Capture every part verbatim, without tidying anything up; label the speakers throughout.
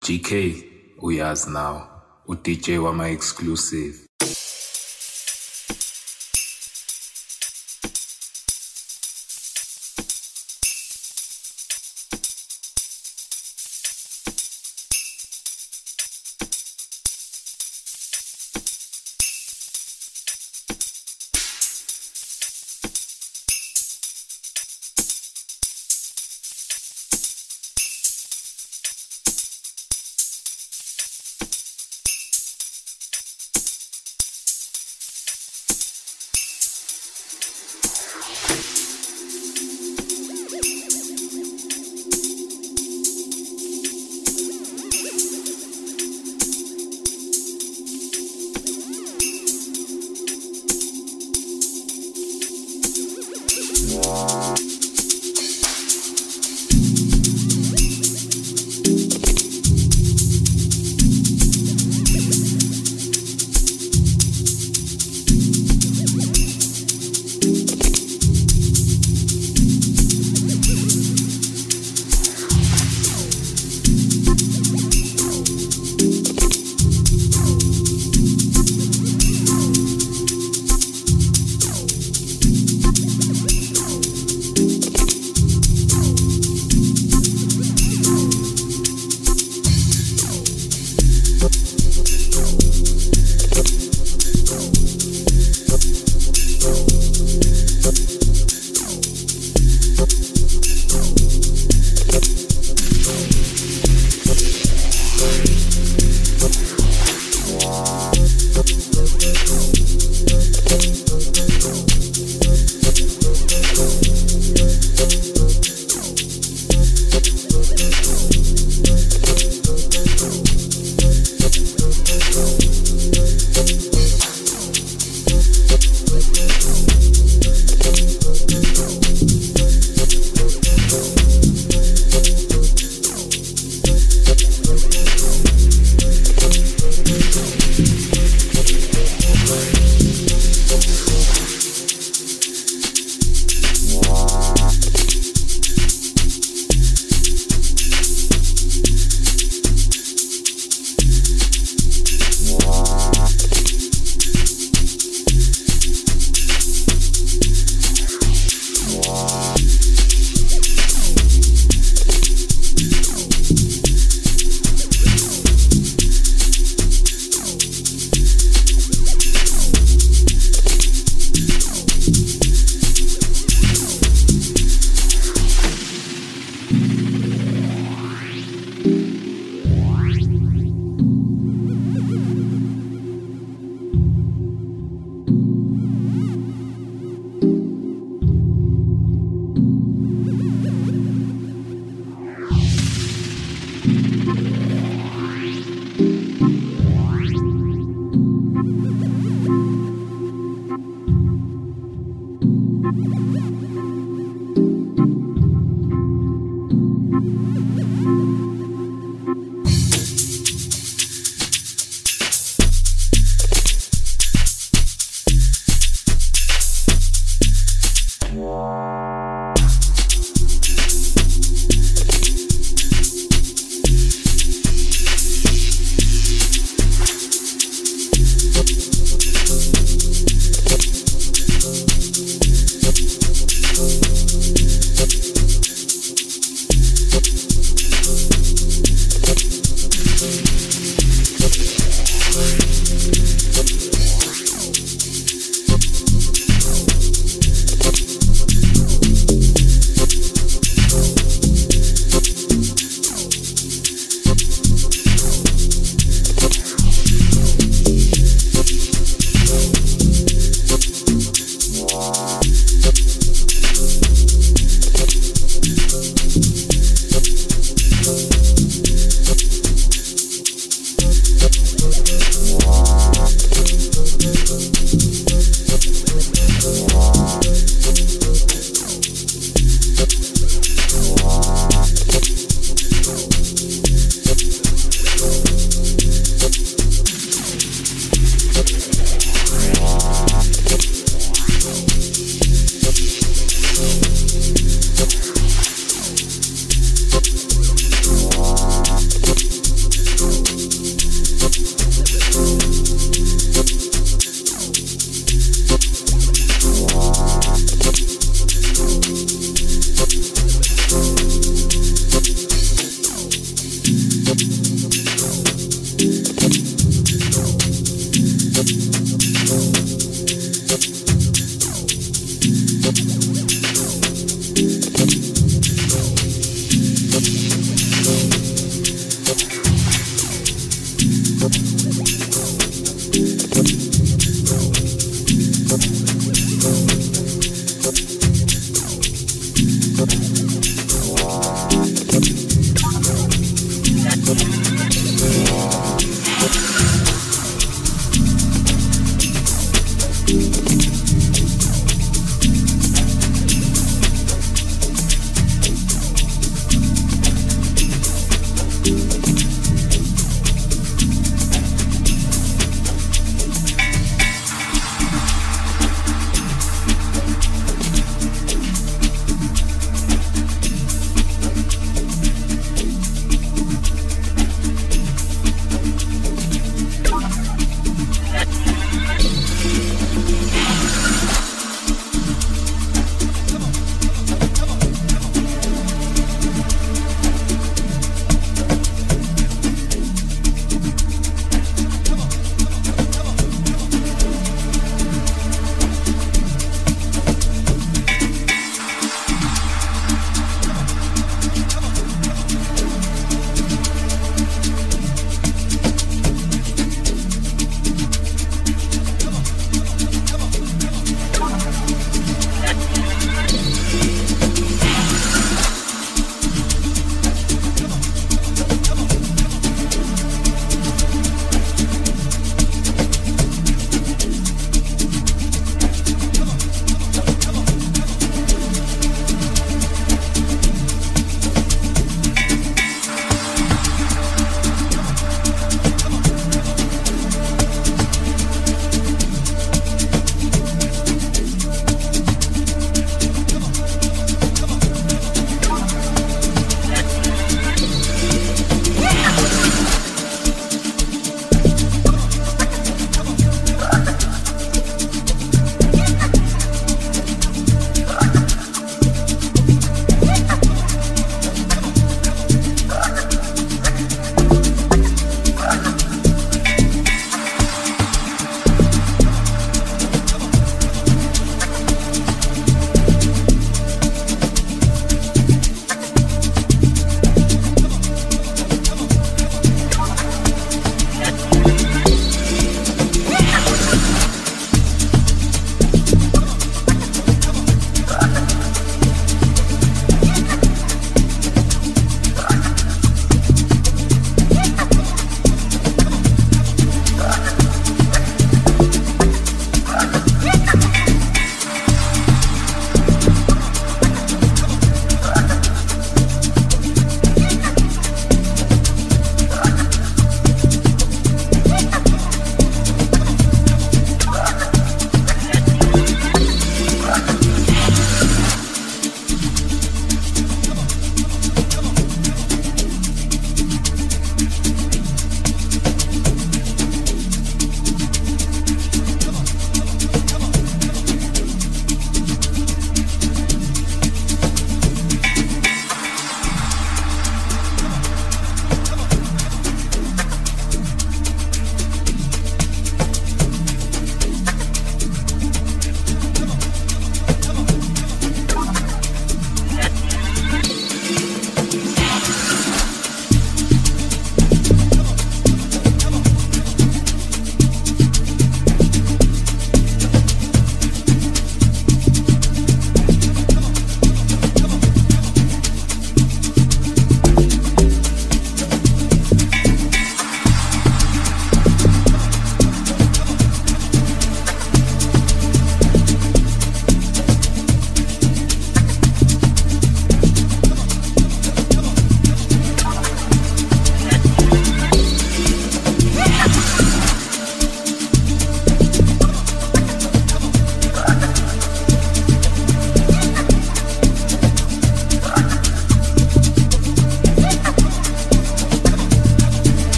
Speaker 1: G K, uyazi now, u-D J wama-exclusive.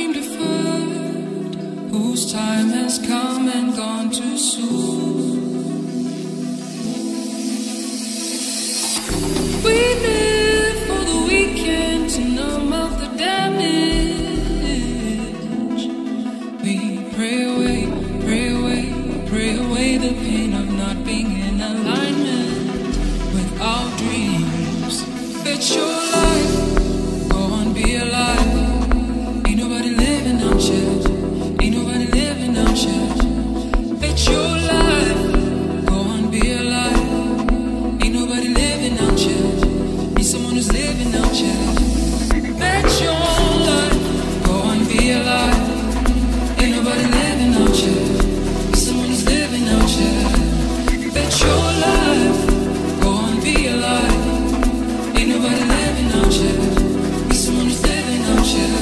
Speaker 2: dream deferred, whose time has come and gone too soon. We live for the weekend to numb out the damage. We pray away, pray away, pray away the pain of not being in alignment with our dreams. It's your life, go on, be alive. Ain't nobody living out yet, ain't nobody living out yet. It's your life, go on, be alive. Ain't nobody living out yet, need someone who's living out yet. It's your life, go on, be alive. Ain't nobody living out yet, need someone who's living out yet. It's your life, go on, be alive. Ain't nobody living out yet, need someone who's living out yet.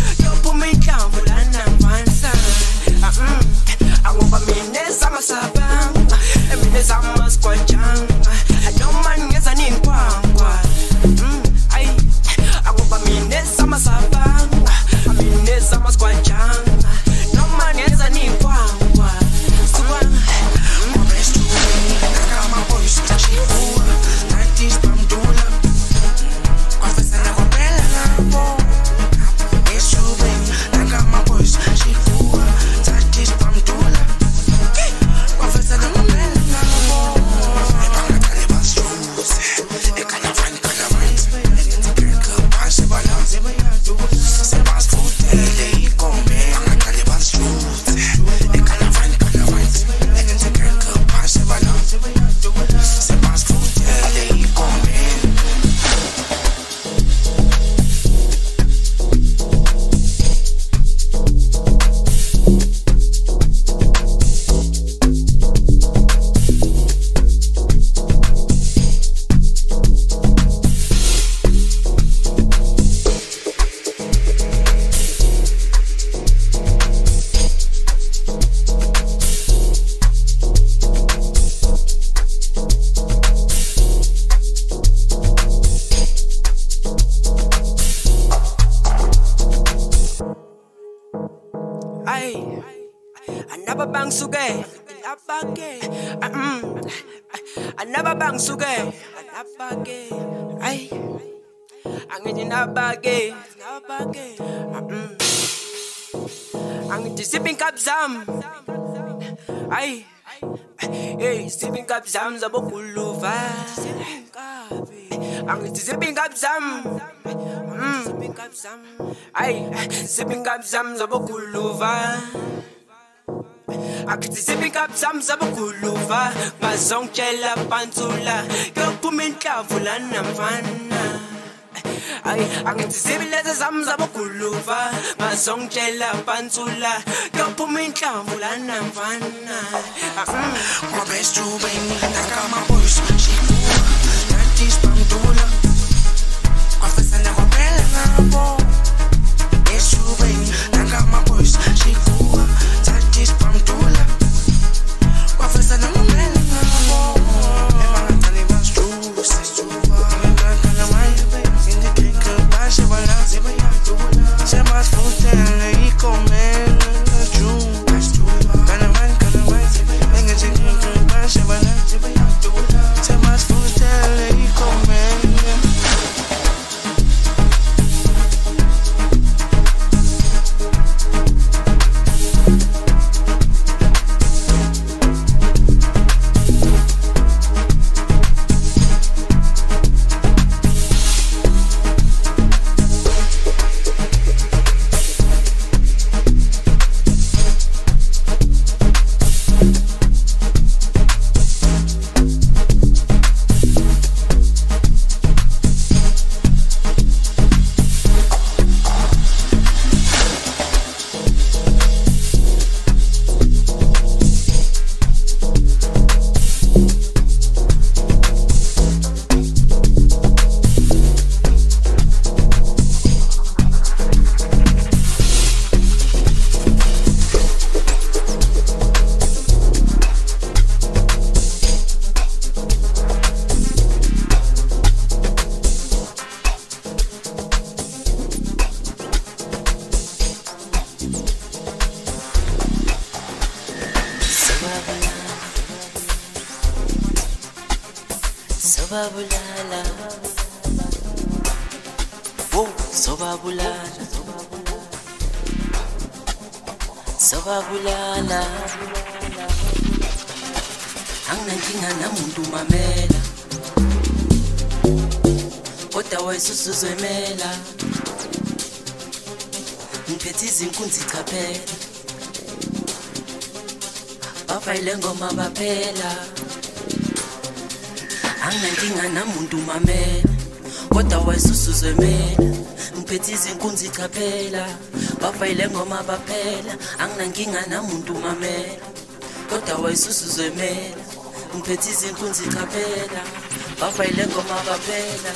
Speaker 2: Sama
Speaker 3: bang suge. Abage. Mm. I never bang suge. Abage. Ay. Angin nabage. Nabage. Mm. Angin sipping cup zam. Ay. Hey, sipping cup zam zabo kuluva. Angin sipping cup zam. Mm. Sipping cup zam. Ay, sipping cup zam zabo kuluva. Akithi sipping cup zam zabo kuluva. Mazongchela pantula. Yo kuminhlavu lana mfana. Ay, angithi sibileza zam zabo kuluva. Mazongchela pantula. Yo kuminhlavu lana mfana.
Speaker 4: My best true baby, I got my voice. She cool, that is pantula. Confess I never fell in love. Best true baby, I got my voice. She cool, that is pantula. Confess I never fell in love. Never got any was true, it's true. I'm not gonna mind you, baby. In the drink of my shit, but now say what you do. Say my food, tell her he come in. True, that's true. Gonna mind, gonna mind, say what you do. Say my food, tell her he come in.
Speaker 5: Sobabulala, oh, sobabulala, sobabulala. Anginankinga namuntu mamela, kodwa waysusuzwemela. Ngiphethe izinkunzi chaphela, bafayile ngoma baphela. Anginankinga namuntu mamela, kodwa waysusuzwemela. Ngiphethe izinkunzi chaphela, bafayile ngoma baphela. Anginankinga namuntu mamela, kodwa waysusuzwemela. Ngiphethe izinkunzi chaphela, bafayile ngoma baphela.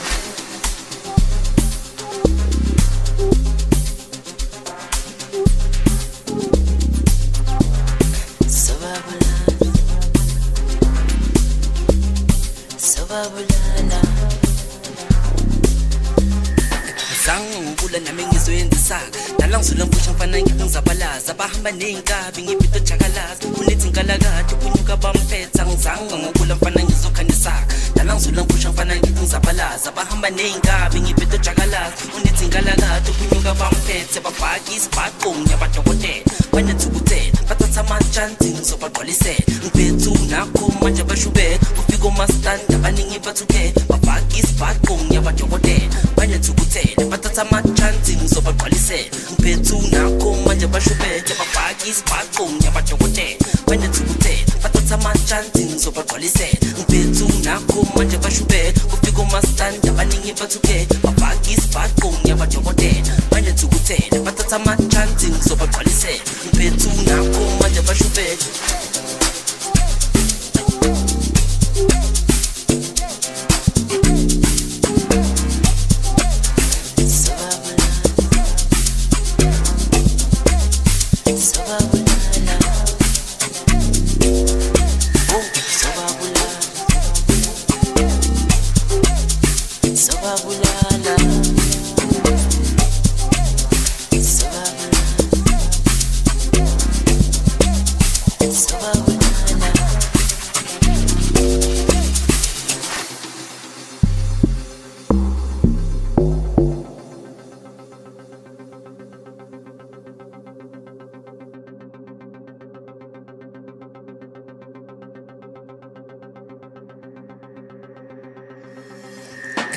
Speaker 5: Sobabulala, zangu ngibula nami ngizoyenzisaka. Nalangizula ngifusha mfana ngizabalaza. Bahamba ney'nkabi ngiphethe jakalaza. Kunethi nkalakade kunyuka bamphetha. Ngizangu ngibula mfana ngizokhanisaka. Nalangizula ngifusha mfana ngizabalaza. Bahamba ney'nkabi ngiphethe jakalaza. Kunethi nkalakade kunyuka bamphethe. Bafaka isibhaqo ngiyabadokotela. Banethukuthela bathatha amachansi ngizobagqwalisela. Ngiphethe unakho manje bashubela. Kufika omastanda abaningi bathuke. Bafaka isibhaqo ngiyabadokotela. Banethukuthela bathatha amachansi ngizobagqwalisela. Ngiphethe unakho manje bashubela. Bafaka isibhaqo ngiyabadokotela. Banethukuthela bathatha amachansi ngizobagqwalisela. Ngiphethe unakho manje bashubela. Kufika omastanda abaningi bathuke. Bafaka isibhaqo ngiyabadokotela. Banethukuthela bathatha amachansi ngizobagqwalisela. Ngiphethe unakho manje bashubela.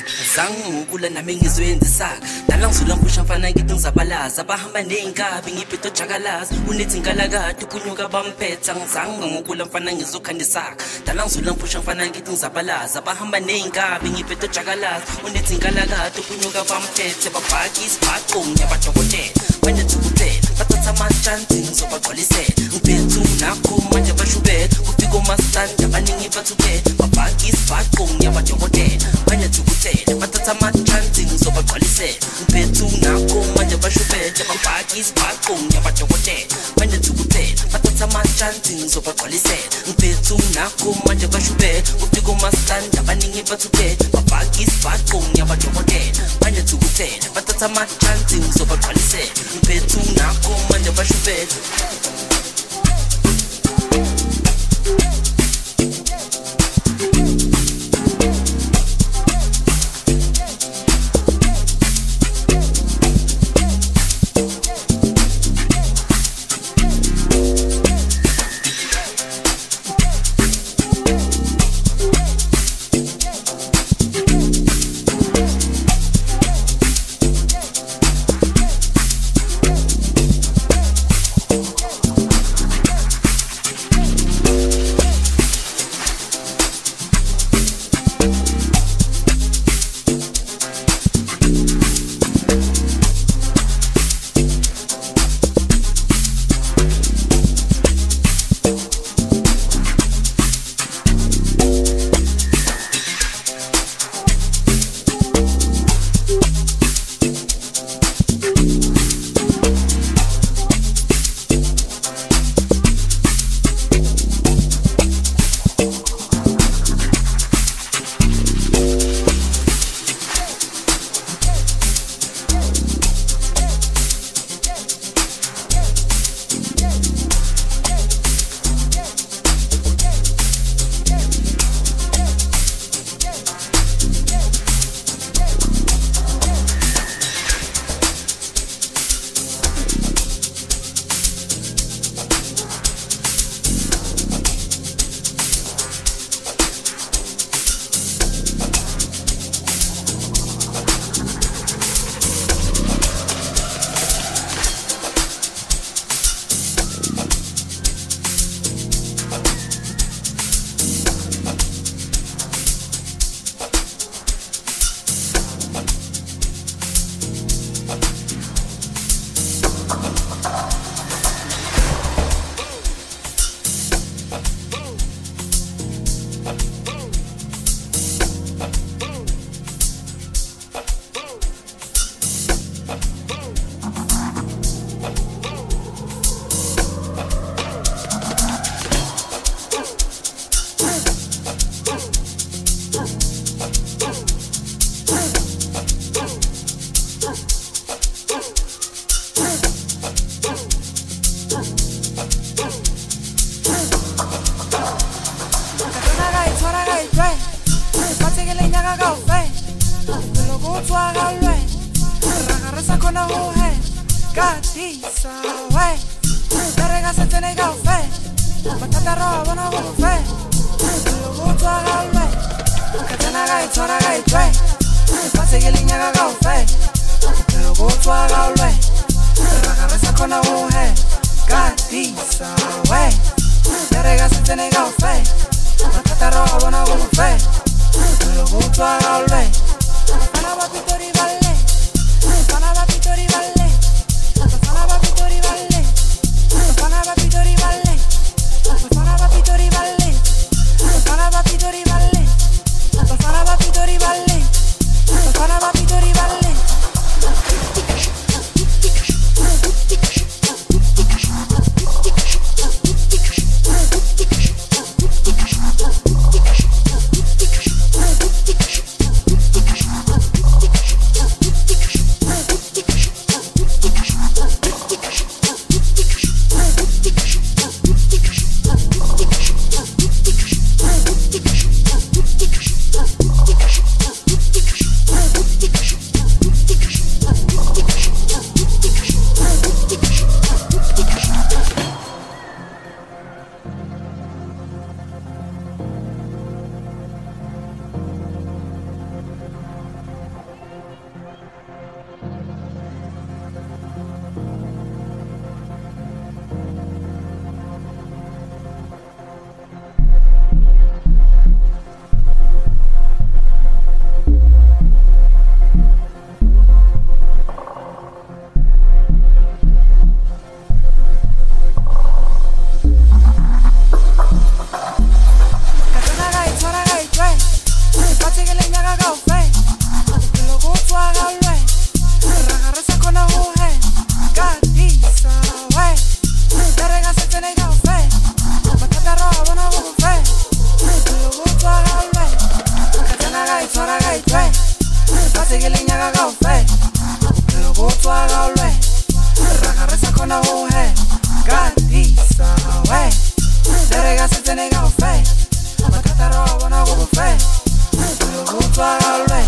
Speaker 5: Zangu ngukula nami ngizwenzisaka dala ngizula ngipusha mfana ngithi ngizabalaza abahamba ney'nkabi ngiphethe ojakalazi unethi nkalakade kunyuka bamphetha ngizangu ngukula mfana ngizokhandisaka dala ngizula ngipusha mfana ngithi ngizabalaza abahamba ney'nkabi ngiphethe ojakalazi unethi nkalakade kunyuka bamphethe babhaki isibhaqo ngiyabadokotela manje thukutela bathatha amashansi ngizobagcwalisela ngiphethe unakho manje bashubela kufika omasitanda abaningi bathukela babhaki isibhaqo ngiyabadokotela manje thukutela bathatha amashansi ngizobagcwalisela ngiphethe unakho manje bashubela babhaki isibhaqo ngiyabadokotela manje thukutela bathatha amashansi ngizobagcwalisela ngiphethe unakho manje bashubela kufika omasitanda abaningi bathukela babhaki isibhaqo ngiyabadokotela manje thukutela bathatha amashansi ngizobagcwalisela ngiphethe unakho manje bashubela
Speaker 6: Thank you.
Speaker 4: que leña caga fe. Pero vos haga olé. Raga reza con la mujer. Gatiza, wey. Le rega se te nega fe. Matata roba buena como fe. Pero vos haga olé.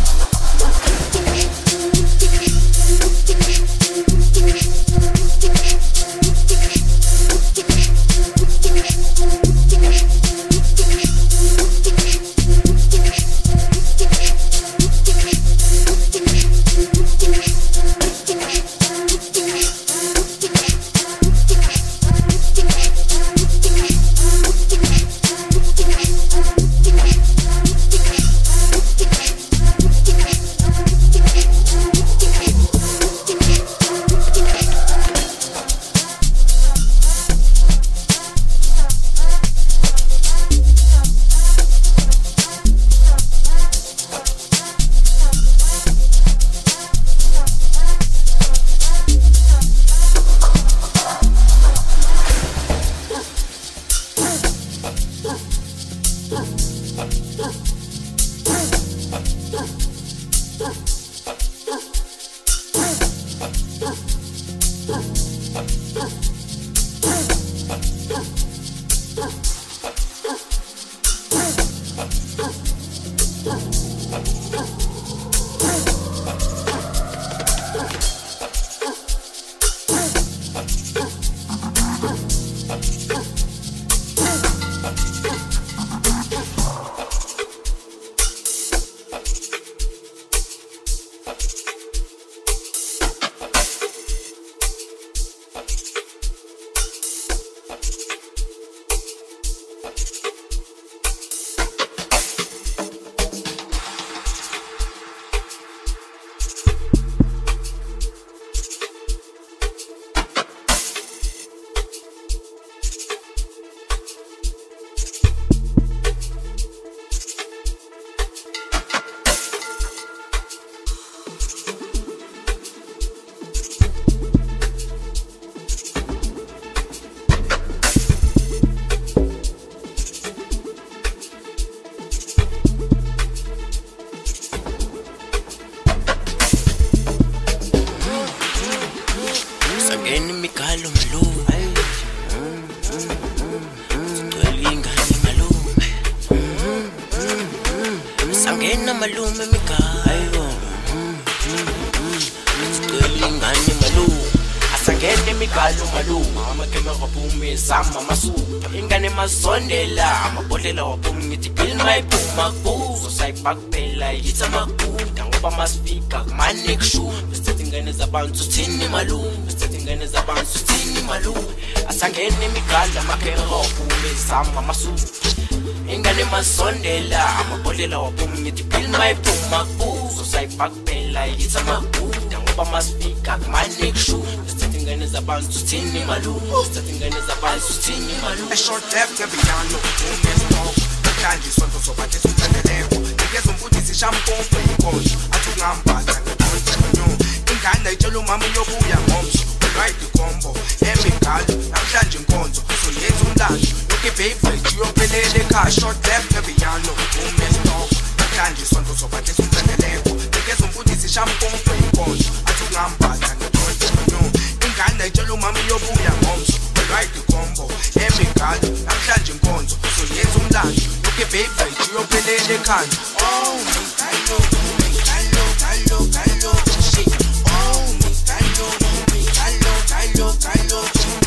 Speaker 6: Sondela amabhodlela waphume ngithi bill my boom makuzo sayibhakphela yitha makuda ngoba masifika kumane kushu besithi ingane zabantu thini malume besithi ingane zabantu thini malume asangene emigala makhera waphume sama masuku ingane masondela amabhodlela waphume ngithi bill my boom makuzo sayibhakphela yitha makuda ngoba masifika kumane kushu besithi ingane zabantu thini malume besithi ingane zabantu thini malume.
Speaker 4: A short left every yano, umes no. Kanji sonto sobate suntandeleko. Nigeza umfundisi shampompe inkonzo. Athungambata ngekonzo. Ingane itshela umama uyobuya ngomso. Right combo, emigalo, namhlanje inkonzo. So yenza umlando. Loke favorite uyophelele ekhaya. Short left every yano, umes no. Kanji sonto sobate suntandeleko. Nigeza umfundisi shampompe inkonzo. Athungambata ngekonzo. Ingane itshela umama uyobuya ngomso. Right combo, emigalo, namhlanje inkonzo. So yenza umlando, loke favorite uyophelele ekhaya. Oh, mikalo, mikalo, kalo, kalo, shit. Oh, mikalo, mikalo, kalo, kalo.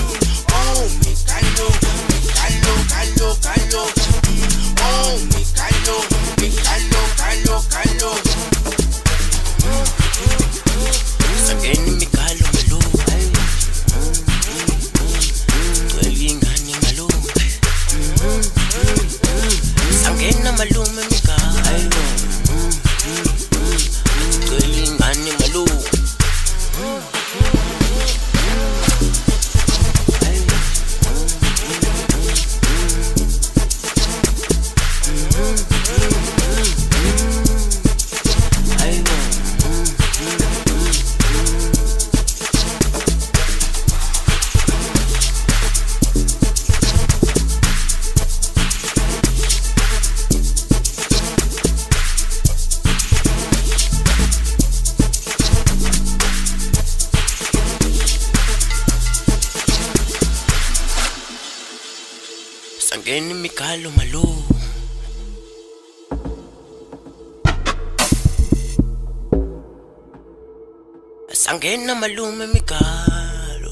Speaker 4: Oh, mikalo, mikalo, kalo, kalo. Oh, mikalo, mikalo, kalo, kalo. Sangeni mikalo malu. Sangena malume mikalo.
Speaker 6: Asangeni mikalo malo. Asangena malume mikalo.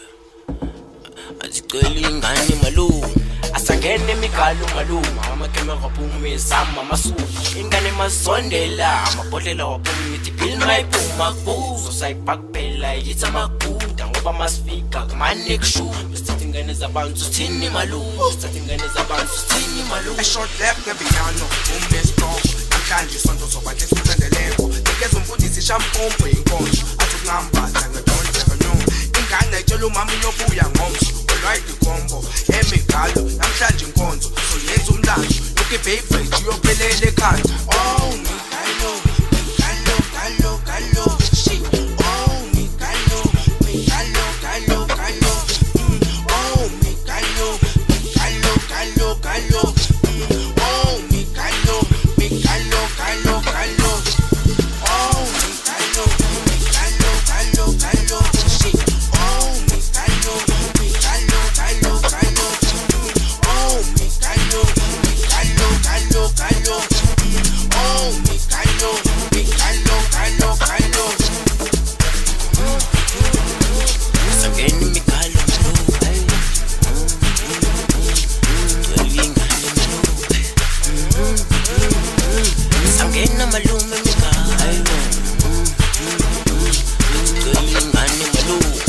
Speaker 6: Azicela ingane malume. Asangene mikalo malume. Amakeme kwaphume zama masu. Ingane masondela amabhodlela waphuma ithi bill mayiphuma kuzo sayipakphela yithi amaguda ngoba masifika kumanekshu. Ingane zabantu thini malume. Ingane zabantu thini malume.
Speaker 4: A short left ngepiano, umbe strong. Namhlanje sonto sobantu esithendeleko. Ngeke umfundisi shampompo inkonzo. Athi kungambaza ngedonta no. Ingane etshela umama uyobuya ngomso. Olwayidi kombo emigalo. Namhlanje inkonzo so yenza umlando. Look at baby uyophelele ekhaya. Oh mikalo, mikalo, kalo, kalo. Shit. Oh mikalo, mikalo, kalo, kalo. Oh mikalo, mikalo, kalo, kalo. Oh mikalo, mikalo, kalo, kalo. Oh mikalo, mikalo, kalo, kalo. Shit. Oh mikalo, mikalo, kalo, kalo. Oh mikalo, mikalo, kalo, kalo. Oh mikalo, mikalo, kalo, kalo.
Speaker 6: Asangeni mikalo malume. Sangena malume mikalo. Ngicela ingane malume.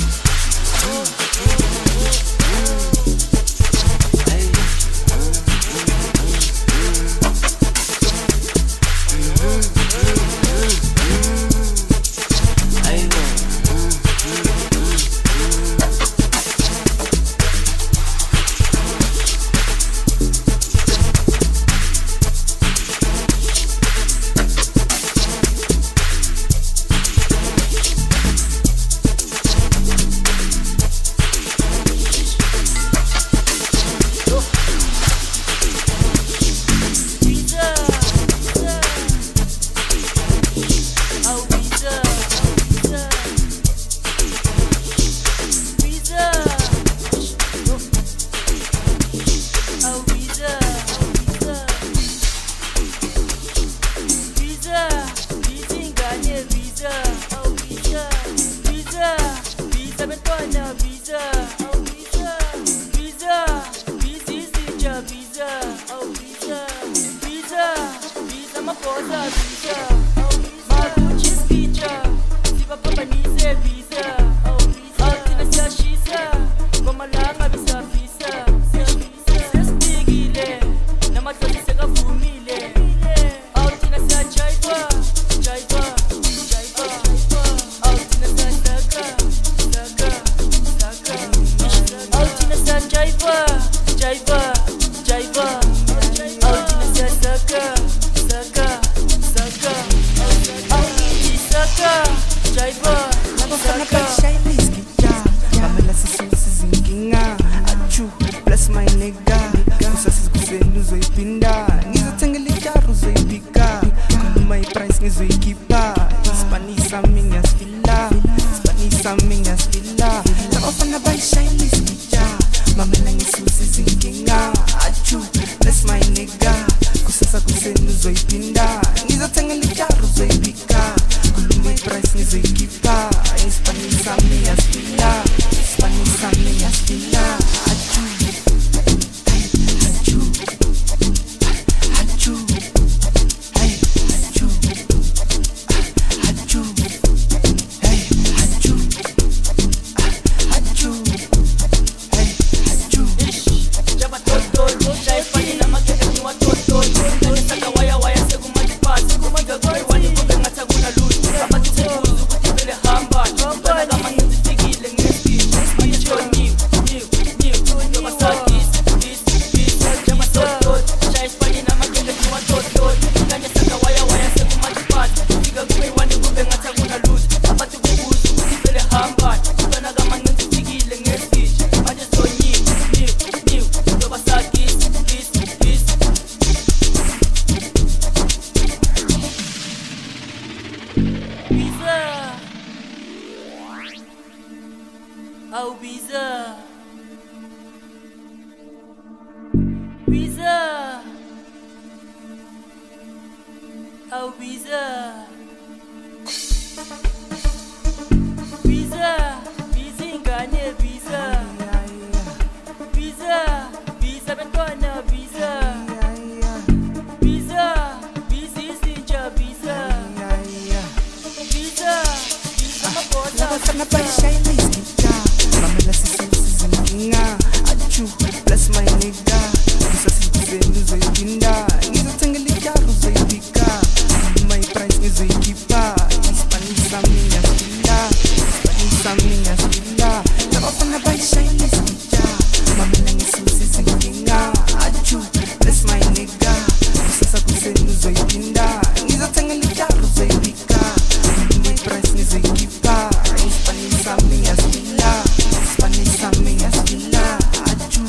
Speaker 7: yo biza biza biza ingane biza biza biza bantwana biza biza biza izinja biza biza biza amabhoda
Speaker 4: Abafana bayishayela izigija mamela sisizinkinga achu bless my nigga ngisasizeni uzoyiphinda ngizothengela ijaro uzoyibika my price ngizoyikhipha isipanish sami ngiyasila isipanish sami ngiyasila abafana bayishayela izigija mamela ngisisizinkinga achu bless my nigga ngisasizeni uzoyiphinda ngizothengela ijaro uzoyibika my price ngizoyikhipha isipanish sami ngiyasila isipanish sami ngiyasila achu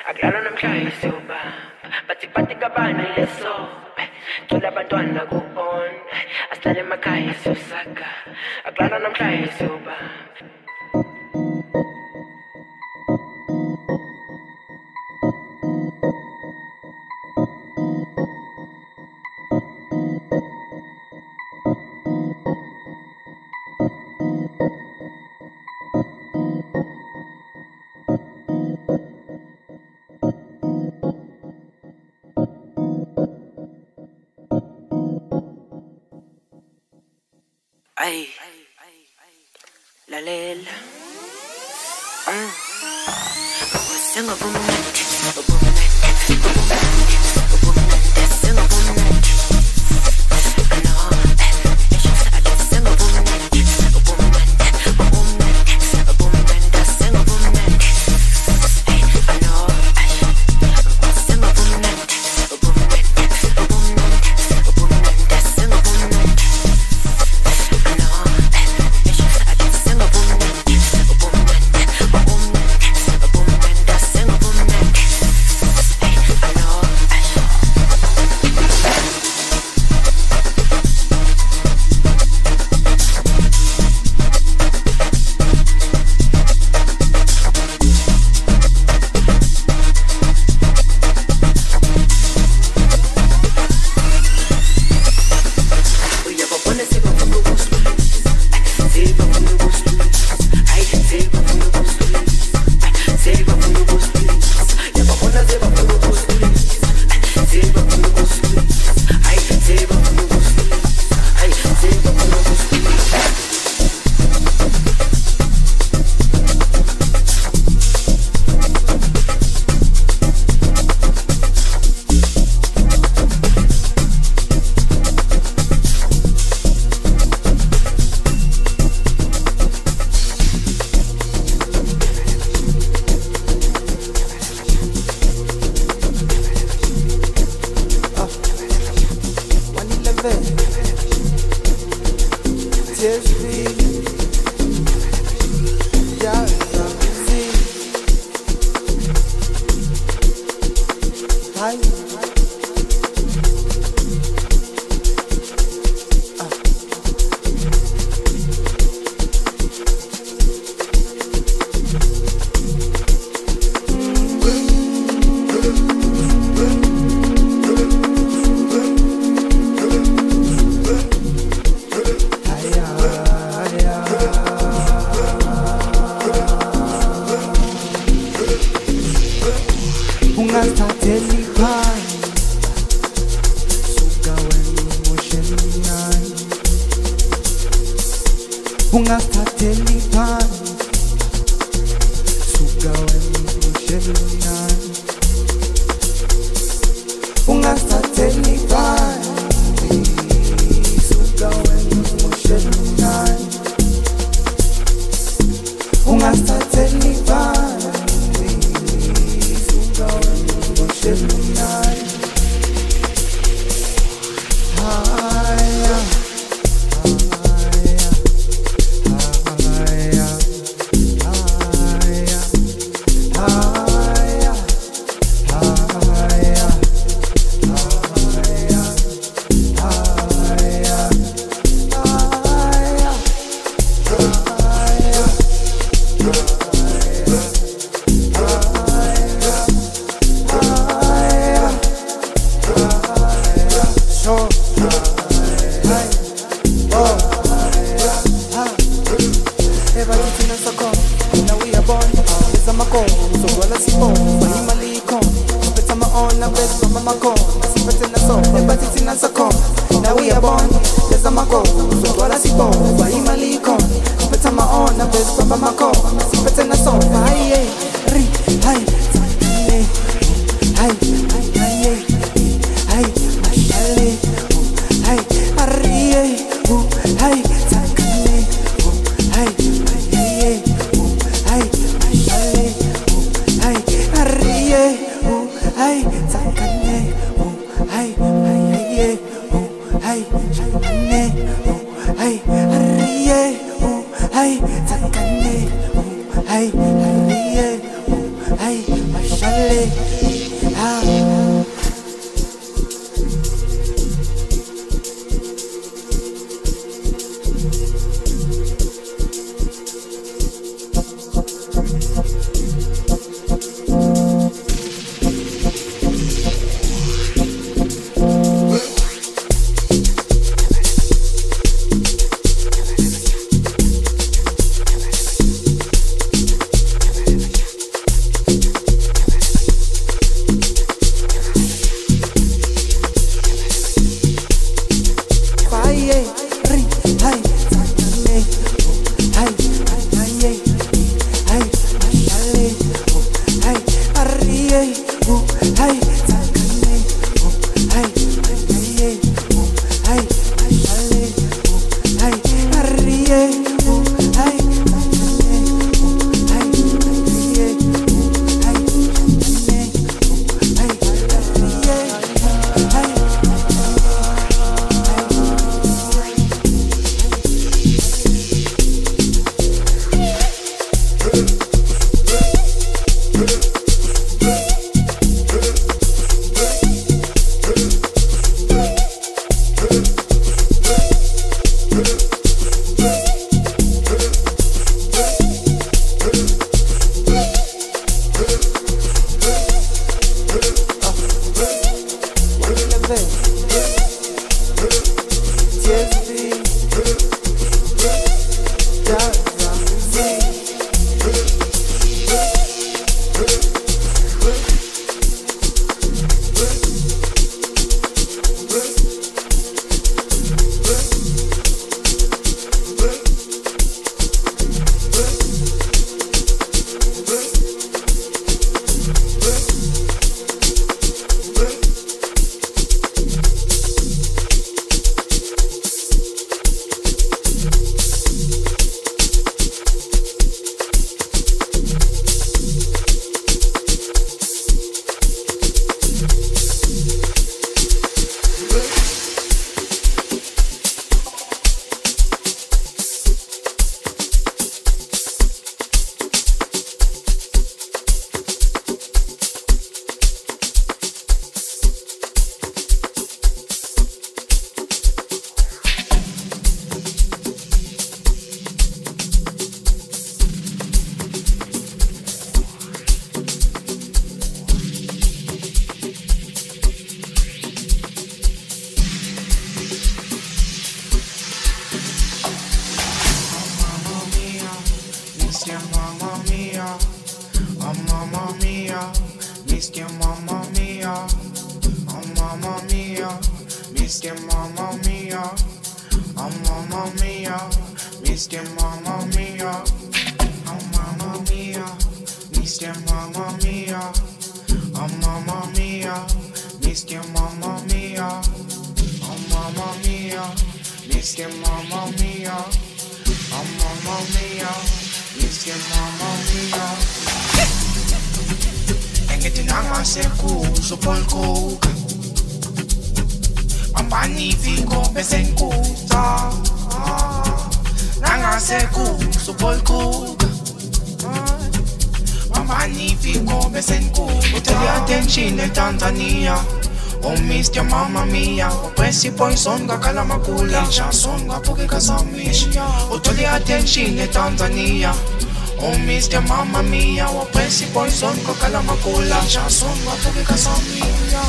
Speaker 3: aklala namhlanje uba bathi bathi kabana leso thola abantwana kupon asihlale emakhaya siyosaka aklala namhlanje uba Ay, lalela. Mm. Senga bumnandi, bumnandi, bumnandi, bumnandi, senga bumnandi. No, senga bumnandi, bumnandi, bumnandi, bumnandi, senga bumnandi. No, senga bumnandi, bumnandi, bumnandi, bumnandi, senga bumnandi. Hey, hey, hey,
Speaker 8: Songa kalamakula songa puke kasamisha utoli attention e Tanzania oh mister Mamma Mia wapesi poison ko kalamakula songa puke kasamisha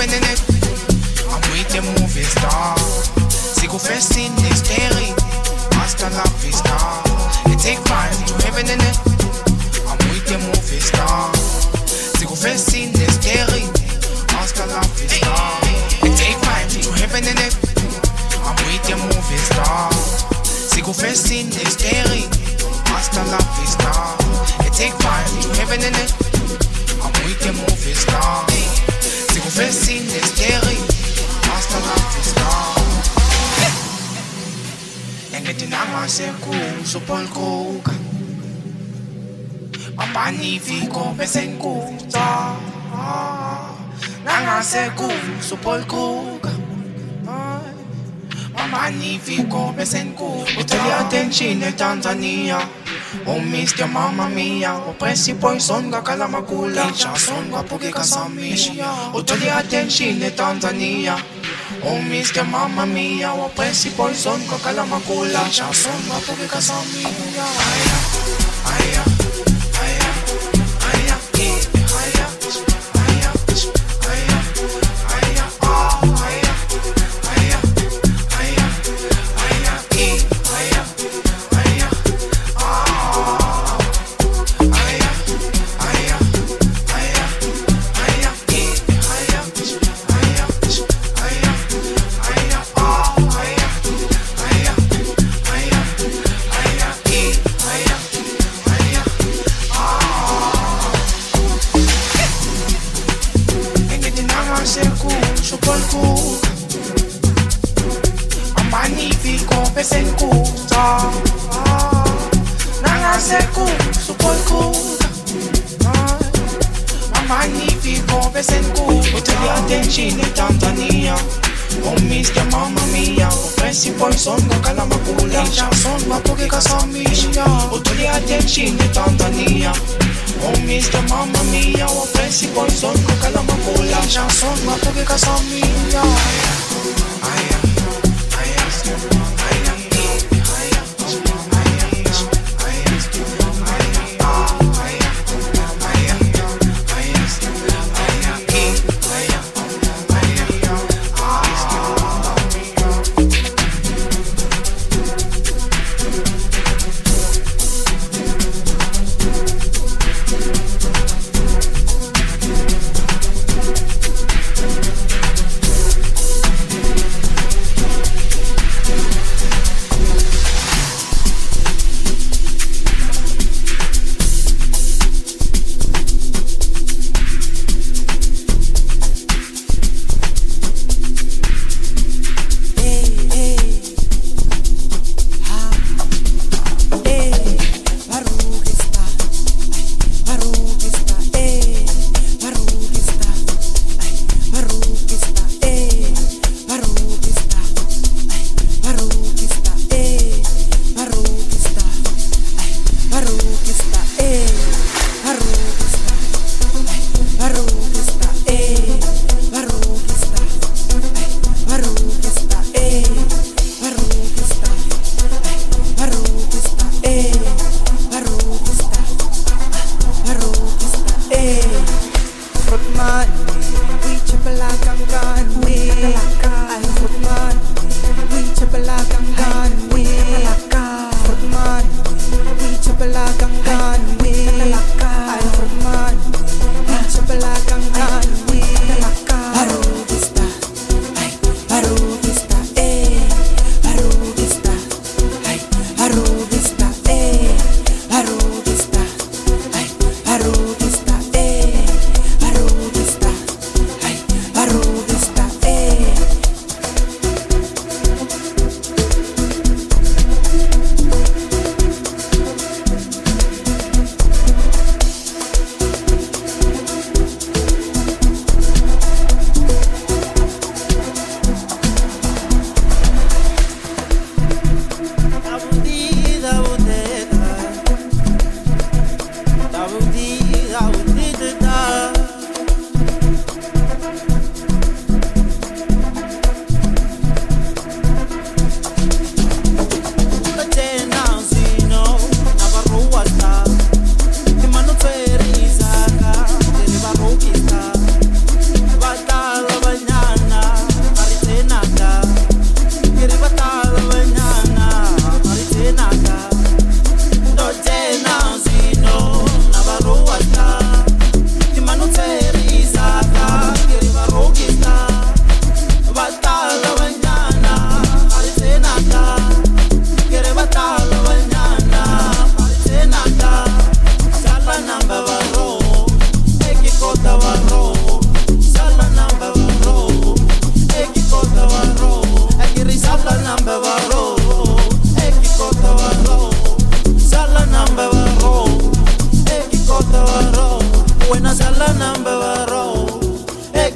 Speaker 8: heaven in it. I'm with the movie star. Sigo festin hysteri. Hasta la vista. It take five to heaven in it. I'm with the movie star. Sigo festin hysteri. Hasta la vista. It take five to heaven in it. I'm with the movie star. Sigo festin hysteri. Hasta la vista. It take five to heaven in it. I'm with the movie star. Sigo festin hysteri. Hasta la vista. Ngithi nangasenkulu polkuka Mambani viko bese nkuta Nangasenkulu polkuka Mambani viko bese nkuta Utoli attention e Tanzania Oh mister Mamma Mia Oppressi poi son kakala makula Incha son wapuke kasamia Utoli attention e Tanzania Oh mister Mamma Mia Oppressi poi son kakala makula Incha son wapuke kasamia Aya, aya, aya, aya, eh, aya, aya, aya, aya, ah, aya, aya, aya, aya, eh, aya, aya, ah, aya, aya, aya, aya, eh, aya, aya, aya, aya, ah, aya, aya, aya, aya, eh, aya, aya, ah. Ngithi nangasenkulu polkuka Magnifico pesenkuta Nangasenkulu polkuka Magnifico pesenkuta Utoli attention e Tanzania Oh mister Mamma Mia Oppressi poi son kakala makula Incha son wapuke kasamia Utoli attention e Tanzania Oh mister Mamma Mia Oppressi poi son kakala makula Incha son wapuke kasamia Aya, aya, aya, eh, aya, aya, aya, aya, ah, aya, aya, aya, aya, eh, aya, aya, ah.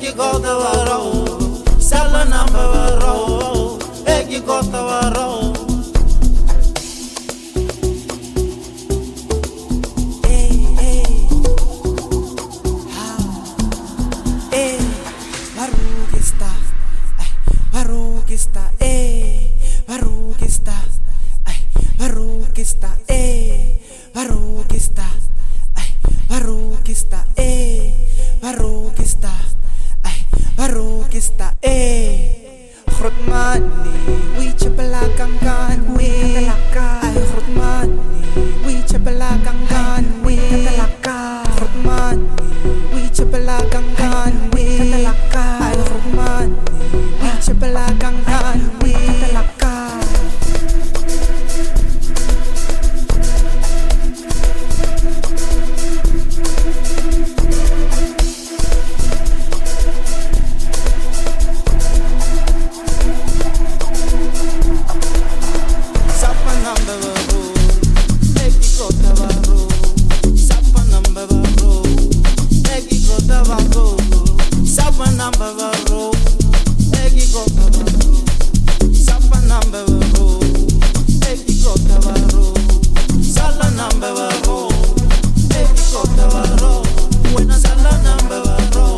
Speaker 9: egi gota waro sala namba waro egi gota waro
Speaker 3: Barukista, eh, Barukista, ay, Barukista, eh, Barukista, ay, Barukista, eh, Barukista, ay, Barukista, eh. Khutmani, we chapalagang gan, we katalaka, ay khutmani, we chapalagang gan, we katalaka, khutmani, we chapalagang gan, we katalaka, ay khutmani. Chapalagang gan, we katalaka. Sapa number baro, eki kota baro. Sapa number baro, eki kota baro. Sapa number baro. Sapa number baro, eki kota baro. Sala number baro, eki kota baro. Buena sala number baro.